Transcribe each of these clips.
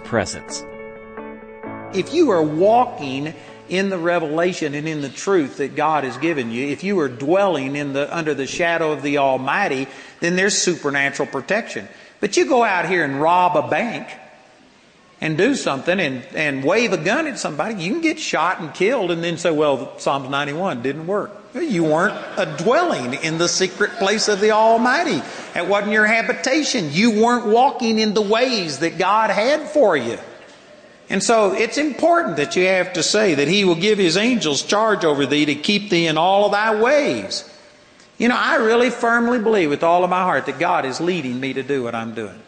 presence. If you are walking in the revelation and in the truth that God has given you, if you are dwelling under the shadow of the Almighty, then there's supernatural protection. But you go out here and rob a bank and do something and wave a gun at somebody, you can get shot and killed and then say, well, Psalms 91 didn't work. You weren't dwelling in the secret place of the Almighty. It wasn't your habitation. You weren't walking in the ways that God had for you. And so it's important that you have to say that He will give His angels charge over thee to keep thee in all of thy ways. You know, I really firmly believe with all of my heart that God is leading me to do what I'm doing.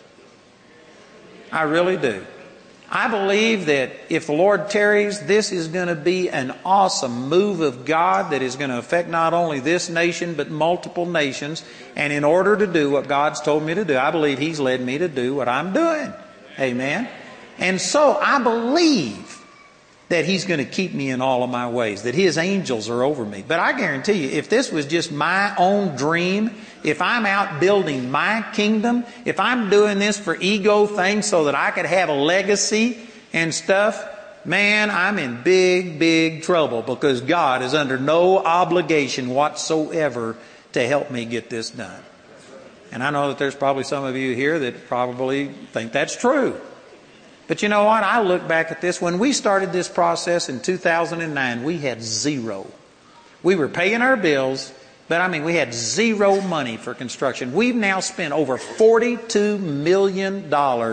I really do. I believe that if the Lord tarries, this is going to be an awesome move of God that is going to affect not only this nation, but multiple nations. And in order to do what God's told me to do, I believe He's led me to do what I'm doing. Amen. And so I believe that He's going to keep me in all of my ways, that His angels are over me. But I guarantee you, if this was just my own dream, if I'm out building my kingdom, if I'm doing this for ego things so that I could have a legacy and stuff, man, I'm in big, big trouble, because God is under no obligation whatsoever to help me get this done. And I know that there's probably some of you here that probably think that's true. But you know what? I look back at this. When we started this process in 2009, we had zero. We were paying our bills, but we had zero money for construction. We've now spent over $42 million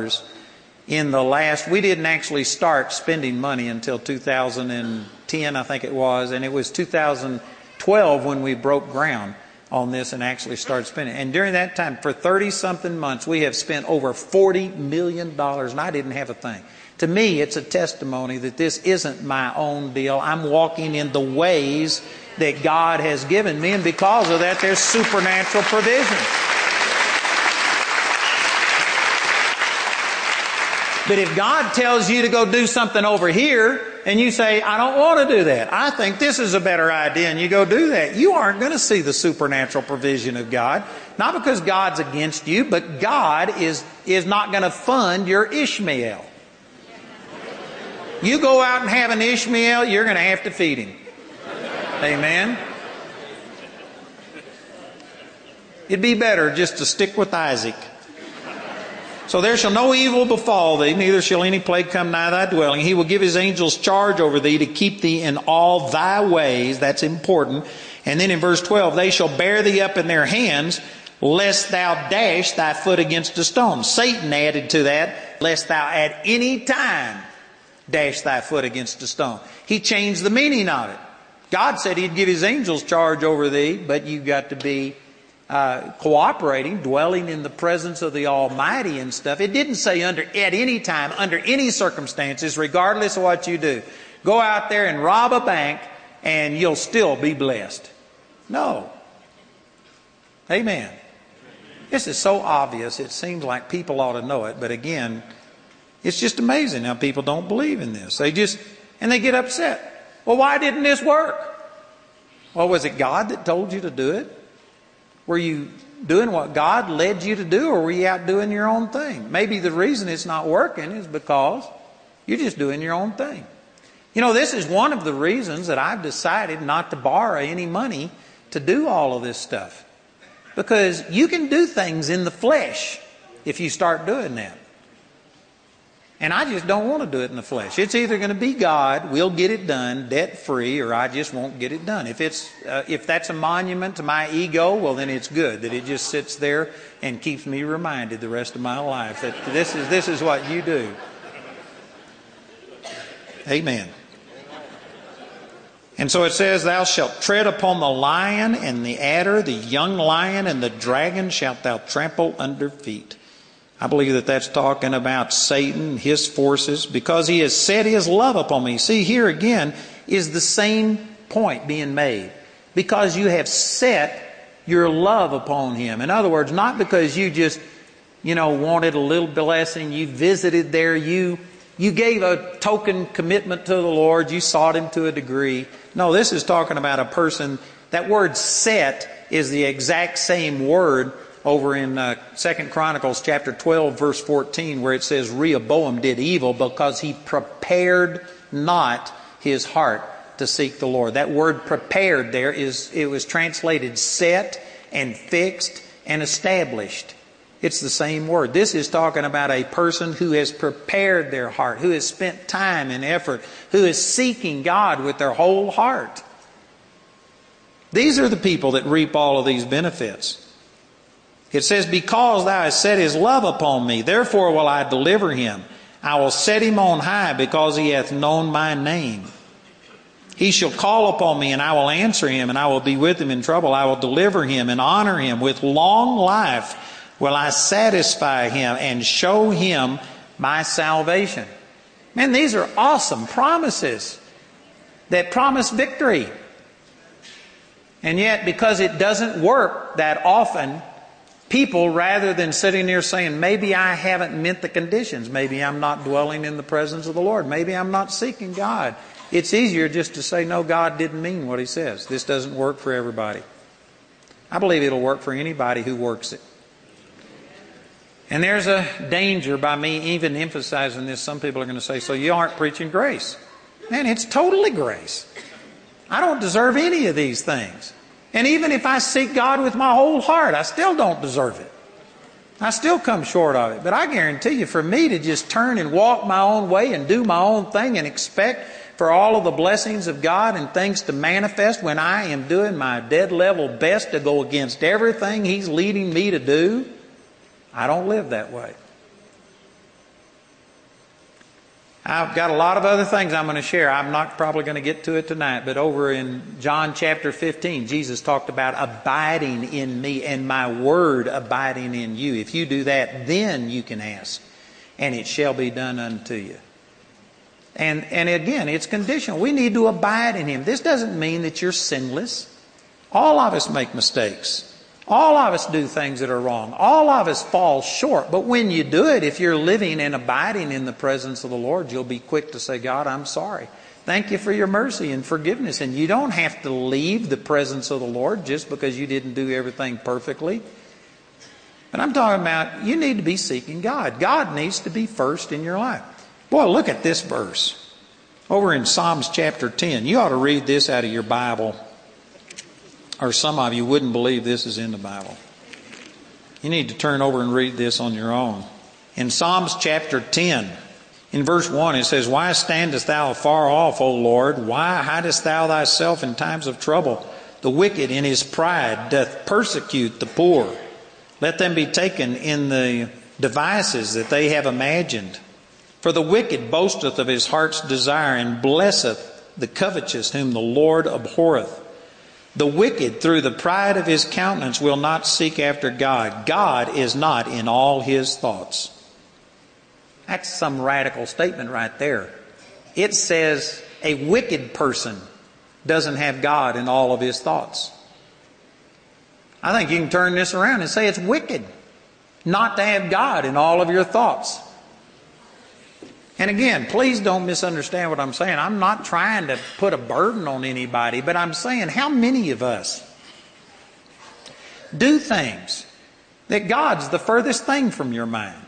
in the last... We didn't actually start spending money until 2010, I think it was. And it was 2012 when we broke ground on this and actually started spending. And during that time, for 30-something months, we have spent over $40 million, and I didn't have a thing. To me, it's a testimony that this isn't my own deal. I'm walking in the ways that God has given me, and because of that, there's supernatural provision. But if God tells you to go do something over here, and you say, I don't want to do that, I think this is a better idea, and you go do that, you aren't going to see the supernatural provision of God. Not because God's against you, but God is not going to fund your Ishmael. You go out and have an Ishmael, you're going to have to feed him. Amen? It'd be better just to stick with Isaac. So there shall no evil befall thee, neither shall any plague come nigh thy dwelling. He will give His angels charge over thee to keep thee in all thy ways. That's important. And then in verse 12, they shall bear thee up in their hands, lest thou dash thy foot against a stone. Satan added to that, lest thou at any time dash thy foot against a stone. He changed the meaning of it. God said He'd give His angels charge over thee, but you've got to be cooperating, dwelling in the presence of the Almighty and stuff. It didn't say at any time, under any circumstances, regardless of what you do. Go out there and rob a bank and you'll still be blessed. No. Amen. This is so obvious, it seems like people ought to know it, but again, it's just amazing how people don't believe in this. They get upset. Well, why didn't this work? Well, was it God that told you to do it? Were you doing what God led you to do, or were you out doing your own thing? Maybe the reason it's not working is because you're just doing your own thing. You know, this is one of the reasons that I've decided not to borrow any money to do all of this stuff. Because you can do things in the flesh if you start doing that. And I just don't want to do it in the flesh. It's either going to be God, we'll get it done debt-free, or I just won't get it done. If that's a monument to my ego, well, then it's good that it just sits there and keeps me reminded the rest of my life that this is what you do. Amen. And so it says, thou shalt tread upon the lion and the adder, the young lion and the dragon shalt thou trample under feet. I believe that that's talking about Satan, his forces, because he has set his love upon me. See, here again is the same point being made. Because you have set your love upon him. In other words, not because you just, wanted a little blessing, you visited there, you gave a token commitment to the Lord, you sought him to a degree. No, this is talking about a person. That word set is the exact same word over in 2 Chronicles chapter 12, verse 14, where it says Rehoboam did evil because he prepared not his heart to seek the Lord. That word prepared there it was translated set and fixed and established. It's the same word. This is talking about a person who has prepared their heart, who has spent time and effort, who is seeking God with their whole heart. These are the people that reap all of these benefits. It says, because thou hast set his love upon me, therefore will I deliver him. I will set him on high because he hath known my name. He shall call upon me and I will answer him, and I will be with him in trouble. I will deliver him and honor him. With long life will I satisfy him and show him my salvation. Man, these are awesome promises that promise victory. And yet, because it doesn't work that often, people, rather than sitting there saying, maybe I haven't met the conditions, maybe I'm not dwelling in the presence of the Lord, maybe I'm not seeking God, it's easier just to say, no, God didn't mean what he says. This doesn't work for everybody. I believe it'll work for anybody who works it. And there's a danger by me even emphasizing this. Some people are going to say, so you aren't preaching grace. Man, it's totally grace. I don't deserve any of these things. And even if I seek God with my whole heart, I still don't deserve it. I still come short of it. But I guarantee you, for me to just turn and walk my own way and do my own thing and expect for all of the blessings of God and things to manifest when I am doing my dead level best to go against everything He's leading me to do, I don't live that way. I've got a lot of other things I'm going to share. I'm not probably going to get to it tonight, but over in John chapter 15, Jesus talked about abiding in me and my word abiding in you. If you do that, then you can ask, and it shall be done unto you. And again, it's conditional. We need to abide in Him. This doesn't mean that you're sinless. All of us make mistakes. All of us do things that are wrong. All of us fall short. But when you do it, if you're living and abiding in the presence of the Lord, you'll be quick to say, God, I'm sorry. Thank you for your mercy and forgiveness. And you don't have to leave the presence of the Lord just because you didn't do everything perfectly. But I'm talking about you need to be seeking God. God needs to be first in your life. Boy, look at this verse. Over in Psalms chapter 10. You ought to read this out of your Bible. Or some of you wouldn't believe this is in the Bible. You need to turn over and read this on your own. In Psalms chapter 10, in verse 1, it says, Why standest thou afar off, O Lord? Why hidest thou thyself in times of trouble? The wicked in his pride doth persecute the poor. Let them be taken in the devices that they have imagined. For the wicked boasteth of his heart's desire, and blesseth the covetous whom the Lord abhorreth. The wicked through the pride of his countenance will not seek after God. God is not in all his thoughts. That's some radical statement right there. It says a wicked person doesn't have God in all of his thoughts. I think you can turn this around and say it's wicked not to have God in all of your thoughts. And again, please don't misunderstand what I'm saying. I'm not trying to put a burden on anybody, but I'm saying how many of us do things that God's the furthest thing from your mind?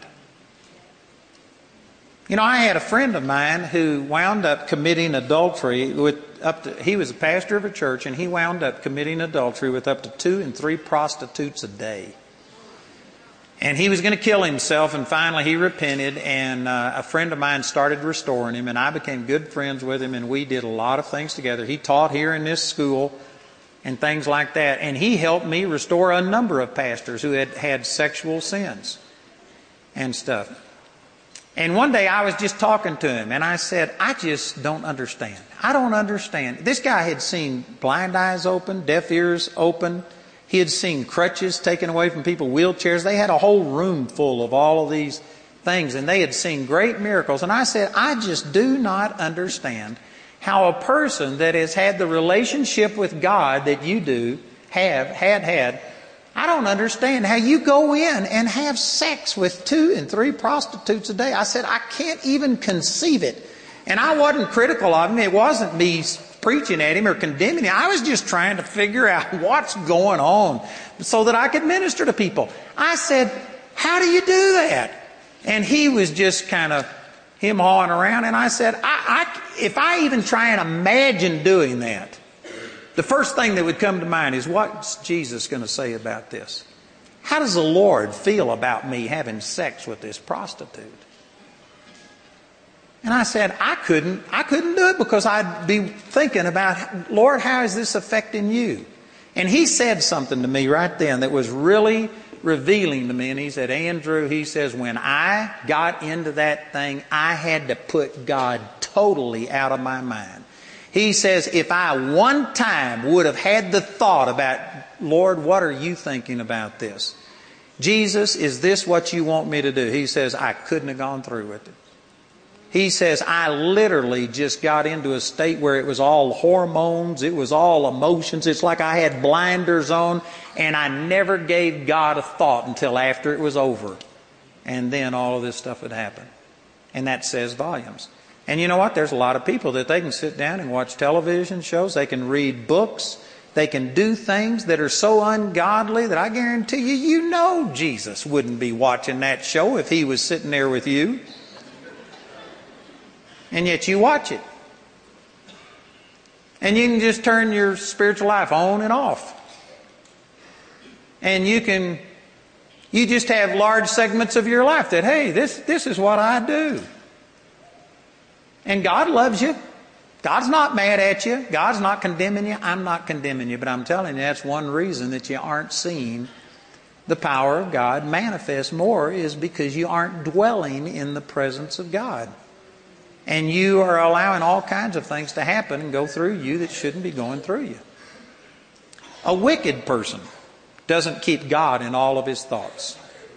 You know, I had a friend of mine who wound up committing adultery he was a pastor of a church, and he wound up committing adultery with up to 2 and 3 prostitutes a day. And he was going to kill himself, and finally he repented, and a friend of mine started restoring him, and I became good friends with him, and we did a lot of things together. He taught here in this school and things like that, and he helped me restore a number of pastors who had had sexual sins and stuff. And one day I was just talking to him, and I said, I just don't understand. I don't understand. This guy had seen blind eyes open, deaf ears open. He had seen crutches taken away from people, wheelchairs. They had a whole room full of all of these things, and they had seen great miracles. And I said, I just do not understand how a person that has had the relationship with God that you do, had, I don't understand how you go in and have sex with 2 and 3 prostitutes a day. I said, I can't even conceive it. And I wasn't critical of him. It wasn't me preaching at him or condemning him. I was just trying to figure out what's going on so that I could minister to people. I said, how do you do that? And he was just kind of him-hawing around. And I said, if I even try and imagine doing that, the first thing that would come to mind is, what's Jesus going to say about this? How does the Lord feel about me having sex with this prostitute? And I said, I couldn't do it, because I'd be thinking about, Lord, how is this affecting you? And he said something to me right then that was really revealing to me. And he said, Andrew, he says, when I got into that thing, I had to put God totally out of my mind. He says, if I one time would have had the thought about, Lord, what are you thinking about this? Jesus, is this what you want me to do? He says, I couldn't have gone through with it. He says, I literally just got into a state where it was all hormones, it was all emotions. It's like I had blinders on, and I never gave God a thought until after it was over. And then all of this stuff would happen. And that says volumes. And you know what? There's a lot of people that they can sit down and watch television shows, they can read books, they can do things that are so ungodly that I guarantee you know Jesus wouldn't be watching that show if he was sitting there with you. And yet you watch it. And you can just turn your spiritual life on and off. And you just have large segments of your life that, hey, this is what I do. And God loves you. God's not mad at you. God's not condemning you. I'm not condemning you. But I'm telling you, that's one reason that you aren't seeing the power of God manifest more, is because you aren't dwelling in the presence of God. And you are allowing all kinds of things to happen and go through you that shouldn't be going through you. A wicked person doesn't keep God in all of his thoughts.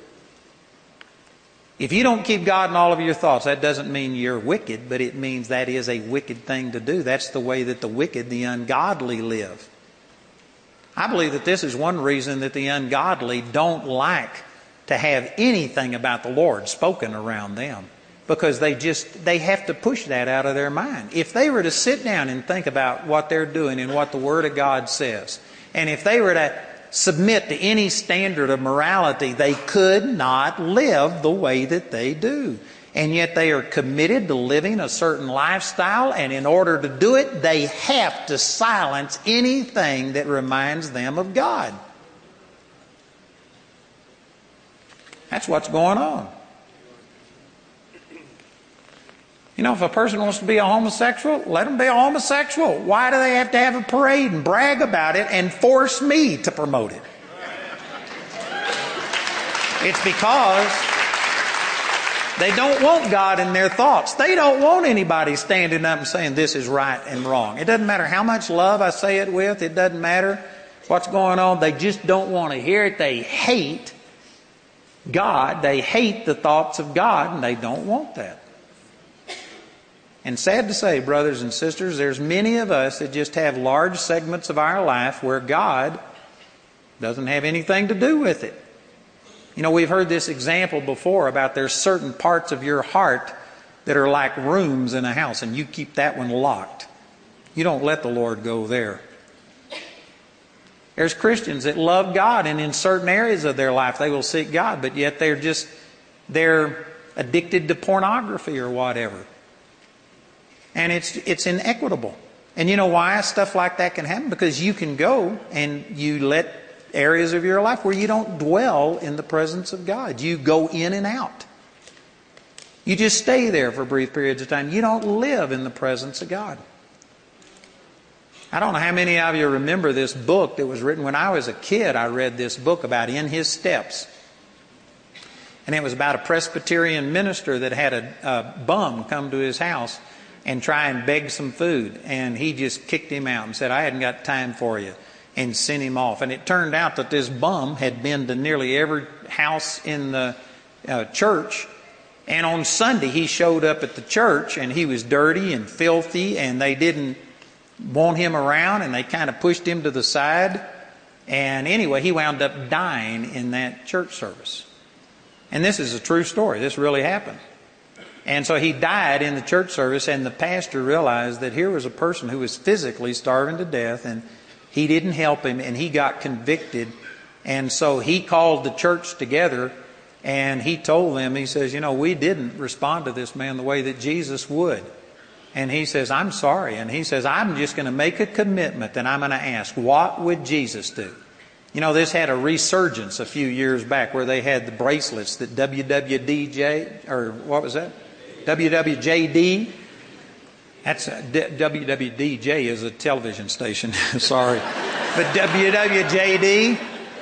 If you don't keep God in all of your thoughts, that doesn't mean you're wicked, but it means that is a wicked thing to do. That's the way that the wicked, the ungodly, live. I believe that this is one reason that the ungodly don't like to have anything about the Lord spoken around them. Because they have to push that out of their mind. If they were to sit down and think about what they're doing and what the Word of God says, and if they were to submit to any standard of morality, they could not live the way that they do. And yet they are committed to living a certain lifestyle, and in order to do it, they have to silence anything that reminds them of God. That's what's going on. You know, if a person wants to be a homosexual, let them be a homosexual. Why do they have to have a parade and brag about it and force me to promote it? It's because they don't want God in their thoughts. They don't want anybody standing up and saying this is right and wrong. It doesn't matter how much love I say it with. It doesn't matter what's going on. They just don't want to hear it. They hate God. They hate the thoughts of God, and they don't want that. And sad to say, brothers and sisters, there's many of us that just have large segments of our life where God doesn't have anything to do with it. You know, we've heard this example before about there's certain parts of your heart that are like rooms in a house, and you keep that one locked. You don't let the Lord go there. There's Christians that love God, and in certain areas of their life they will seek God, but yet they're addicted to pornography or whatever. And it's inequitable. And you know why stuff like that can happen? Because you can go and you let areas of your life where you don't dwell in the presence of God. You go in and out. You just stay there for brief periods of time. You don't live in the presence of God. I don't know how many of you remember this book that was written when I was a kid. I read this book about In His Steps. And it was about a Presbyterian minister that had a bum come to his house and try and beg some food. And he just kicked him out and said, I hadn't got time for you, and sent him off. And it turned out that this bum had been to nearly every house in the church. And on Sunday he showed up at the church, and he was dirty and filthy, and they didn't want him around, and they kind of pushed him to the side. And anyway, he wound up dying in that church service. And this is a true story. This really happened. And so he died in the church service, and the pastor realized that here was a person who was physically starving to death, and he didn't help him, and he got convicted. And so he called the church together, and he told them, he says, we didn't respond to this man the way that Jesus would. And he says, I'm sorry. And he says, I'm just going to make a commitment that I'm going to ask, what would Jesus do? This had a resurgence a few years back where they had the bracelets that WWDJ, or what was that? WWJD. That's WWDJ is a television station. Sorry. But WWJD.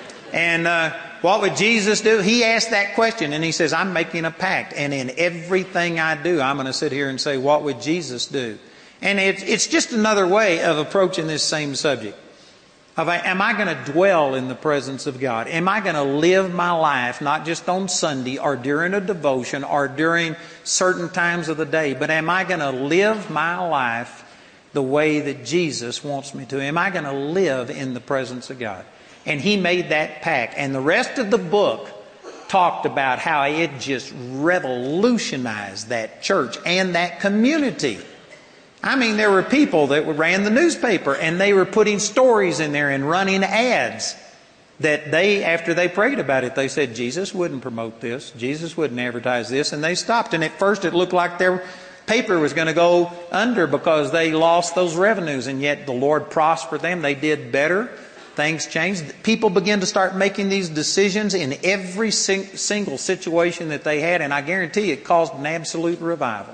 And what would Jesus do? He asked that question, and he says, I'm making a pact. And in everything I do, I'm going to sit here and say, what would Jesus do? And it's just another way of approaching this same subject. Am I going to dwell in the presence of God? Am I going to live my life not just on Sunday or during a devotion or during certain times of the day, but am I going to live my life the way that Jesus wants me to? Am I going to live in the presence of God? And he made that pact. And the rest of the book talked about how it just revolutionized that church and that community. I mean, there were people that ran the newspaper, and they were putting stories in there and running ads that after they prayed about it, they said, Jesus wouldn't promote this. Jesus wouldn't advertise this. And they stopped. And at first it looked like their paper was going to go under because they lost those revenues. And yet the Lord prospered them. They did better. Things changed. People began to start making these decisions in every single situation that they had. And I guarantee it caused an absolute revival.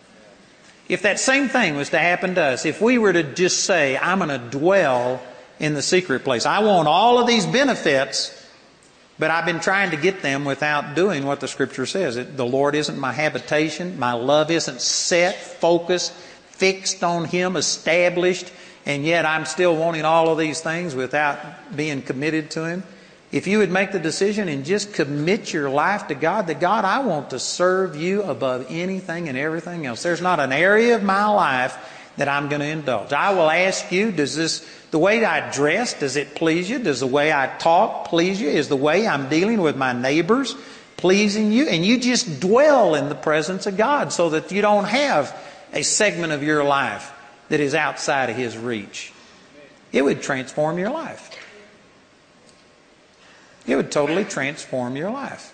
If that same thing was to happen to us, if we were to just say, I'm going to dwell in the secret place. I want all of these benefits, but I've been trying to get them without doing what the Scripture says. The Lord isn't my habitation. My love isn't set, focused, fixed on Him, established, and yet I'm still wanting all of these things without being committed to Him. If you would make the decision and just commit your life to God, that God, I want to serve you above anything and everything else. There's not an area of my life that I'm going to indulge. I will ask you, the way I dress, does it please you? Does the way I talk please you? Is the way I'm dealing with my neighbors pleasing you? And you just dwell in the presence of God so that you don't have a segment of your life that is outside of His reach. It would transform your life. It would totally transform your life.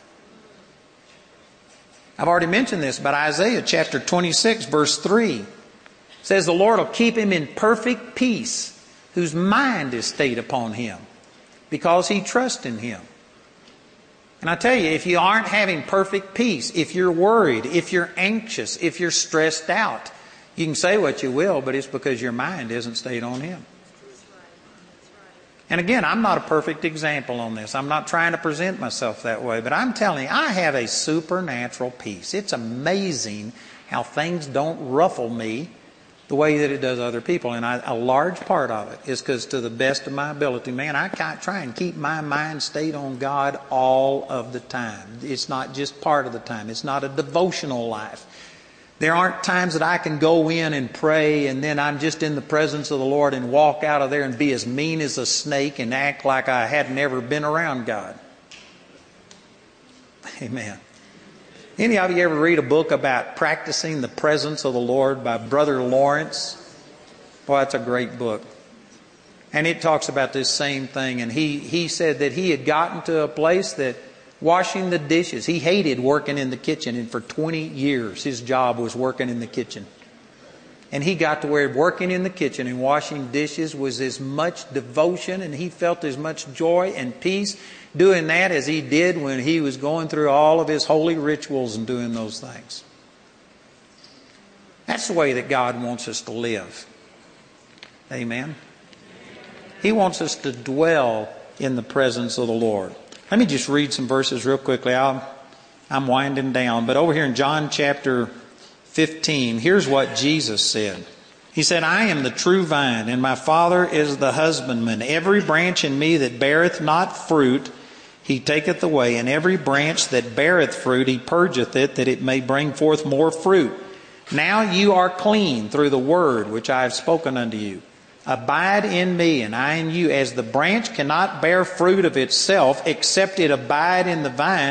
I've already mentioned this, but Isaiah chapter 26 verse 3 says the Lord will keep him in perfect peace whose mind is stayed upon Him because he trusts in Him. And I tell you, if you aren't having perfect peace, if you're worried, if you're anxious, if you're stressed out, you can say what you will, but it's because your mind isn't stayed on Him. And again, I'm not a perfect example on this. I'm not trying to present myself that way. But I'm telling you, I have a supernatural peace. It's amazing how things don't ruffle me the way that it does other people. And a large part of it is because to the best of my ability, man, I can't try and keep my mind stayed on God all of the time. It's not just part of the time. It's not a devotional life. There aren't times that I can go in and pray and then I'm just in the presence of the Lord and walk out of there and be as mean as a snake and act like I had never been around God. Amen. Any of you ever read a book about practicing the presence of the Lord by Brother Lawrence? Boy, that's a great book. And it talks about this same thing. And he said that he had gotten to a place that washing the dishes. He hated working in the kitchen, and for 20 years his job was working in the kitchen. And he got to where working in the kitchen and washing dishes was as much devotion, and he felt as much joy and peace doing that as he did when he was going through all of his holy rituals and doing those things. That's the way that God wants us to live. Amen. He wants us to dwell in the presence of the Lord. Let me just read some verses real quickly. I'm winding down. But over here in John chapter 15, here's what Jesus said. He said, I am the true vine, and my Father is the husbandman. Every branch in me that beareth not fruit, He taketh away. And every branch that beareth fruit, He purgeth it, that it may bring forth more fruit. Now you are clean through the word which I have spoken unto you. Abide in me, and I in you. As the branch cannot bear fruit of itself, except it abide in the vine,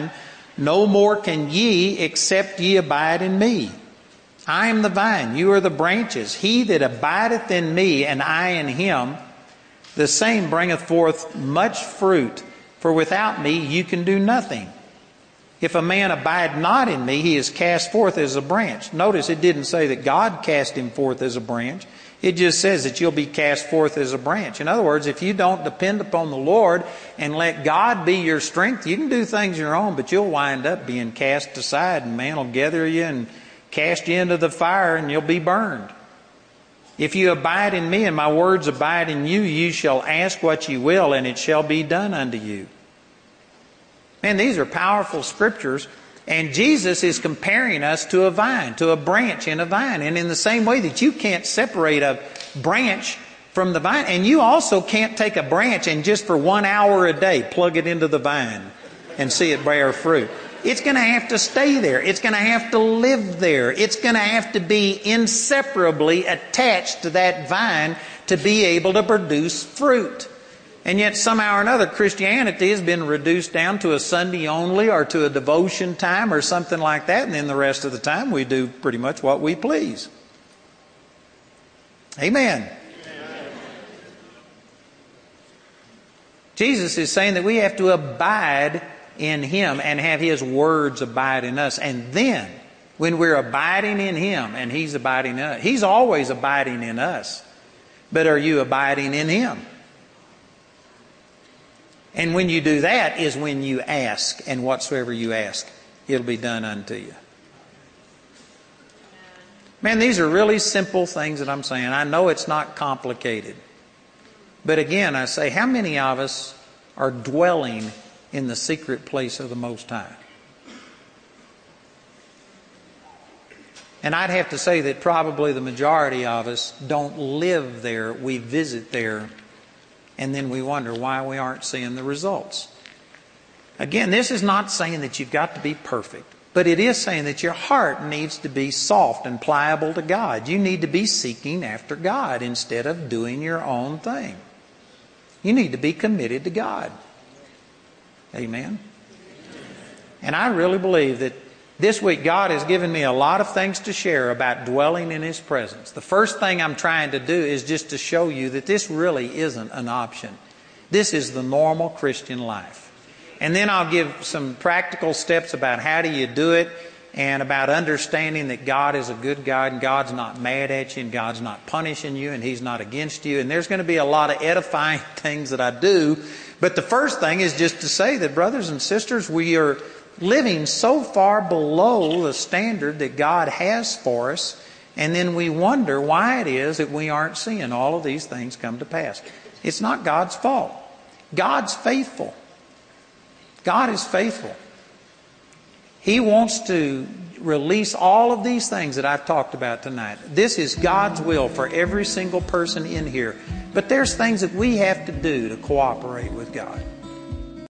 No more can ye, except ye abide in me. I am the vine, you are the branches. He that abideth in me, and I in him, the same bringeth forth much fruit. For without me you can do nothing. If a man abide not in me, he is cast forth as a branch. Notice it didn't say that God cast him forth as a branch. It just says that you'll be cast forth as a branch. In other words, if you don't depend upon the Lord and let God be your strength, you can do things on your own, but you'll wind up being cast aside, and man will gather you and cast you into the fire, and you'll be burned. If you abide in me and my words abide in you, you shall ask what you will, and it shall be done unto you. Man, these are powerful scriptures. And Jesus is comparing us to a vine, to a branch in a vine. And in the same way that you can't separate a branch from the vine, and you also can't take a branch and just for 1 hour a day plug it into the vine and see it bear fruit. It's going to have to stay there. It's going to have to live there. It's going to have to be inseparably attached to that vine to be able to produce fruit. And yet somehow or another Christianity has been reduced down to a Sunday only or to a devotion time or something like that. And then the rest of the time we do pretty much what we please. Amen. Jesus is saying that we have to abide in Him and have His words abide in us. And then when we're abiding in Him and He's abiding in us, He's always abiding in us. But are you abiding in Him? And when you do that is when you ask, and whatsoever you ask, it'll be done unto you. Man, these are really simple things that I'm saying. I know it's not complicated. But again, I say, how many of us are dwelling in the secret place of the Most High? And I'd have to say that probably the majority of us don't live there. We visit there. And then we wonder why we aren't seeing the results. Again, this is not saying that you've got to be perfect. But it is saying that your heart needs to be soft and pliable to God. You need to be seeking after God instead of doing your own thing. You need to be committed to God. Amen. And I really believe that this week God has given me a lot of things to share about dwelling in His presence. The first thing I'm trying to do is just to show you that this really isn't an option. This is the normal Christian life. And then I'll give some practical steps about how do you do it, and about understanding that God is a good God and God's not mad at you and God's not punishing you and He's not against you. And there's going to be a lot of edifying things that I do. But the first thing is just to say that, brothers and sisters, we are living so far below the standard that God has for us, and then we wonder why it is that we aren't seeing all of these things come to pass. It's not God's fault. God's faithful. God is faithful. He wants to release all of these things that I've talked about tonight. This is God's will for every single person in here. But there's things that we have to do to cooperate with God.